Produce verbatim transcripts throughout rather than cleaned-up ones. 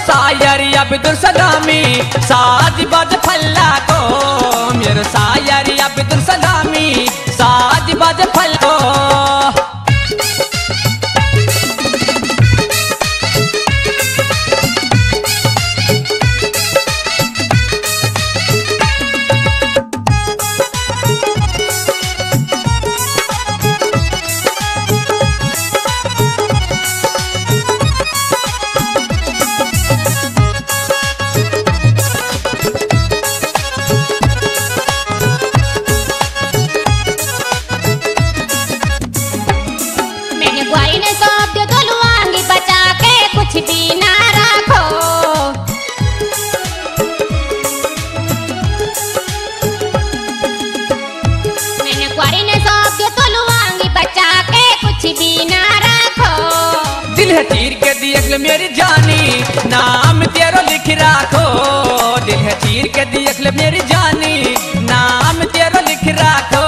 शायर अब्दुल सलामी साज बाज फल्ला को, मेरो शायर अब्दुल सलामी साज बाज फल को। दिल है चीर के देख ले मेरी जानी, नाम तेरो लिख राखो। दिल है चीर के देख ले मेरी जानी, नाम तेरो लिख राखो।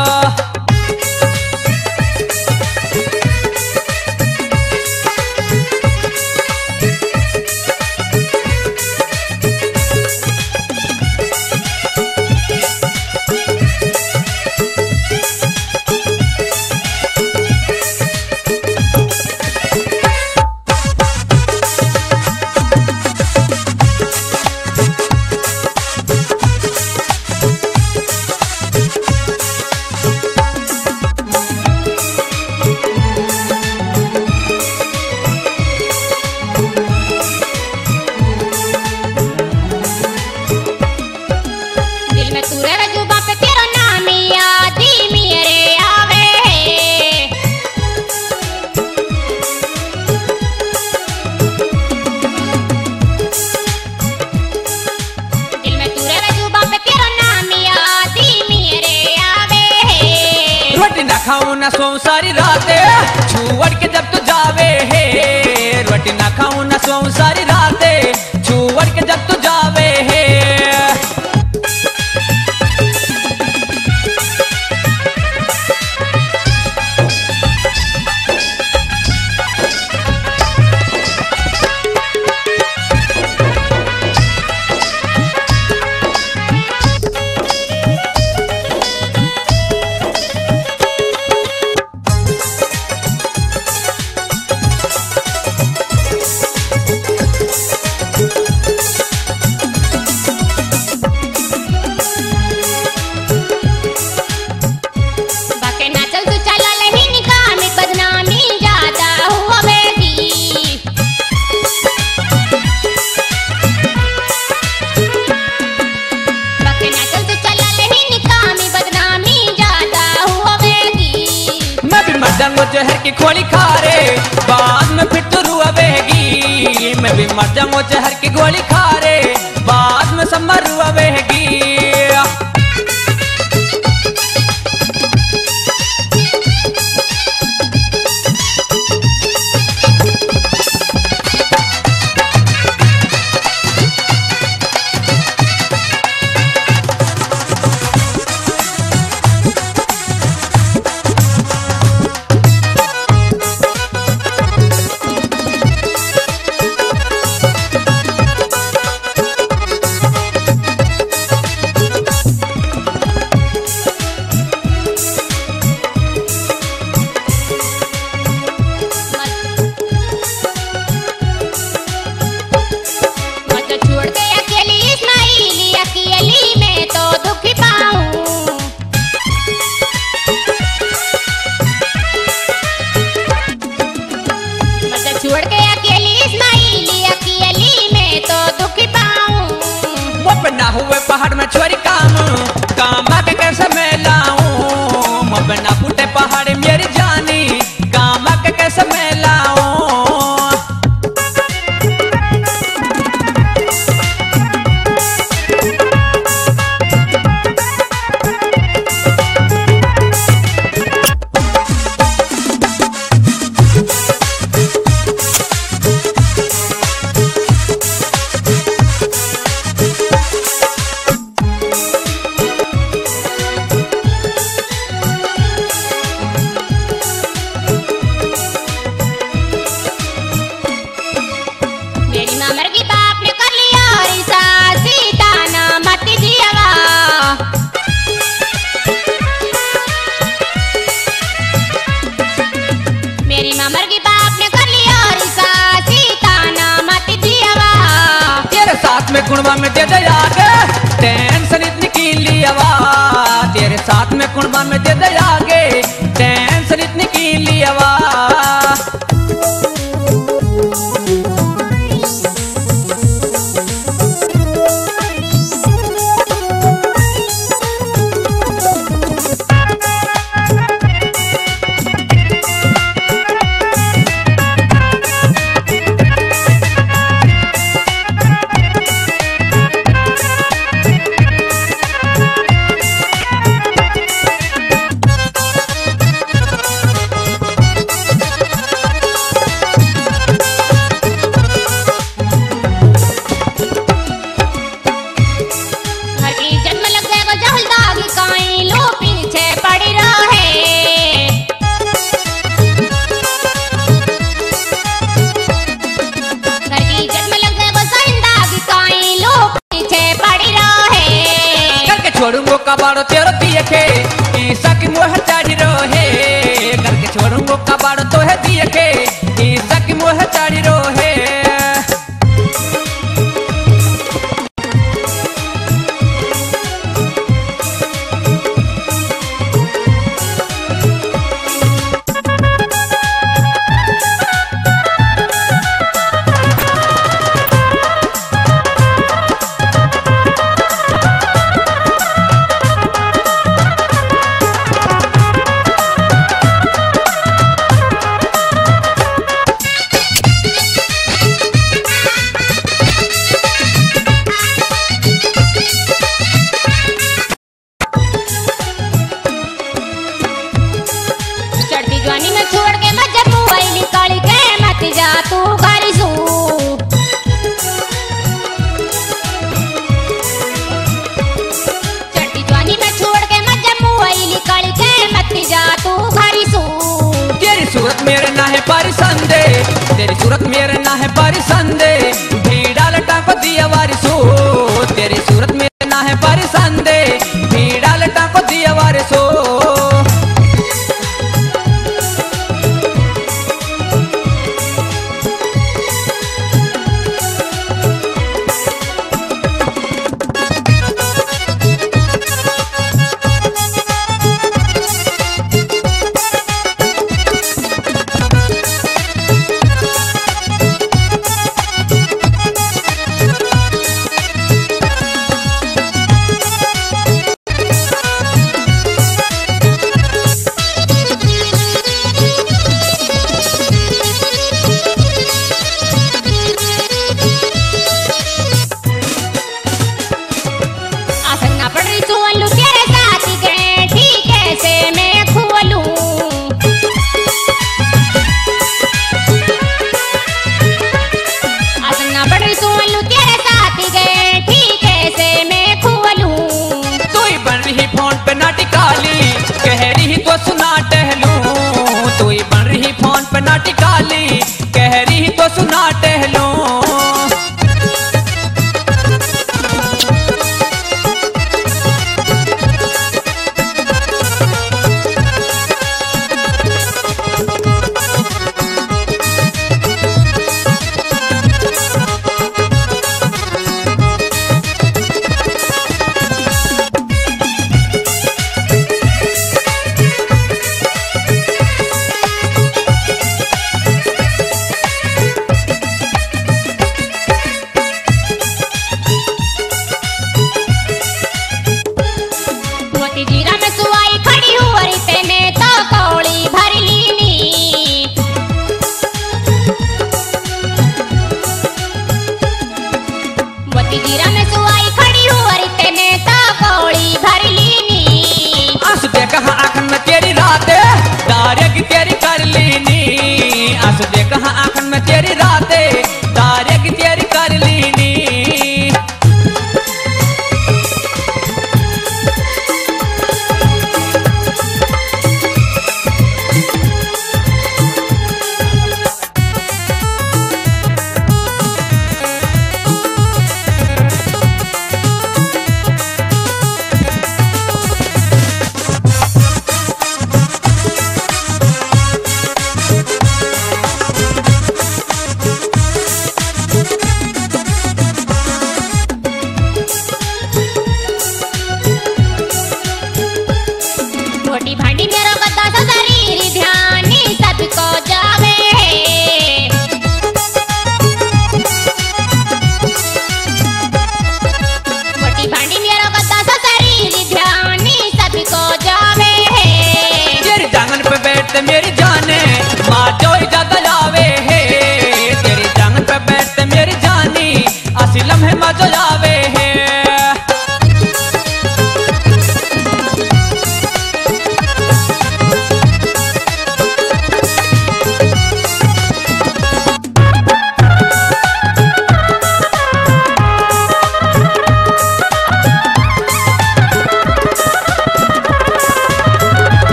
खाऊं ना सोऊं सारी रातें छुअड़ के जब तू जावे है। रोटी ना खाऊं ना सोऊं सारी रातें छुअड़ के जब तू जावे है। वो जहर की गोली खा रे बाद में फिर तो रुआवेगी। मैं भी मर जाऊं जहर की गोली खा रे बाद में सब मर रुआवेगी। पहाड़ में छोरी काम काम के कैसे मैं लाऊं। मबना फूटे पहाड़ मेरी जानी काम के कैसे मैं लाऊं। तेरी मामर की बाप ने कर लिया रिसा सीता नाम आती थी हवा। तेरे साथ में कुणबा में दे दे आगे टेंशन इतनी की ली हवा। तेरे साथ में कुणबा में दे दे आगे टेंशन इतनी की ली हवा। छोड़ूंगो कबाड़ो तेरो दिए के ईसा की मोह चाड़ी रोहे। करके छोड़ूंगो कबाड़ो तो है दिए के ईसा की मोह चाड़ी रोहे। जवानी में छोड़ के मत जब मुआई निकाल के मत जा तू घर सू। चढ़ती जवानी में छोड़ के मत जब मुआई निकाल के मत जा तू घर सू। तेरी सूरत मेरे ना है परिसंदे तेरी सूरत मेरे ना है परिसंदे भीड़ा लटा को दिया वारिसो। तेरी सूरत मेरे ना है परिसंदे भीड़ा लटा को दिया वारिसो।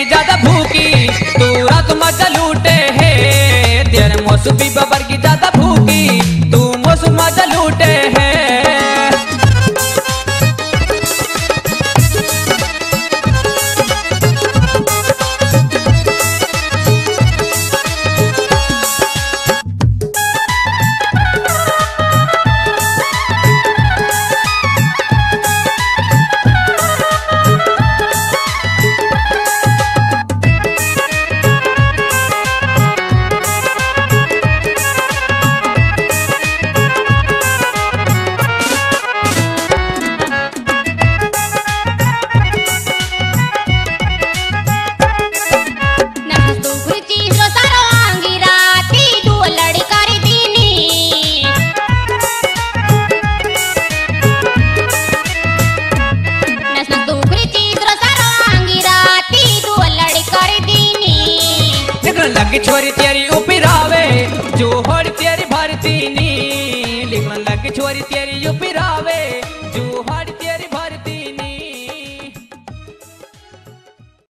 की ज्यादा भूखी तू रात मजा लूटे है तेरे मौसमी बबर की ज्यादा भूखी तू मौसम मजा लूटे है लगी छोरी तेरी ऊपर आवे जो होड़ तेरी भरती नी लिखन लगी छोरी तेरी ऊपर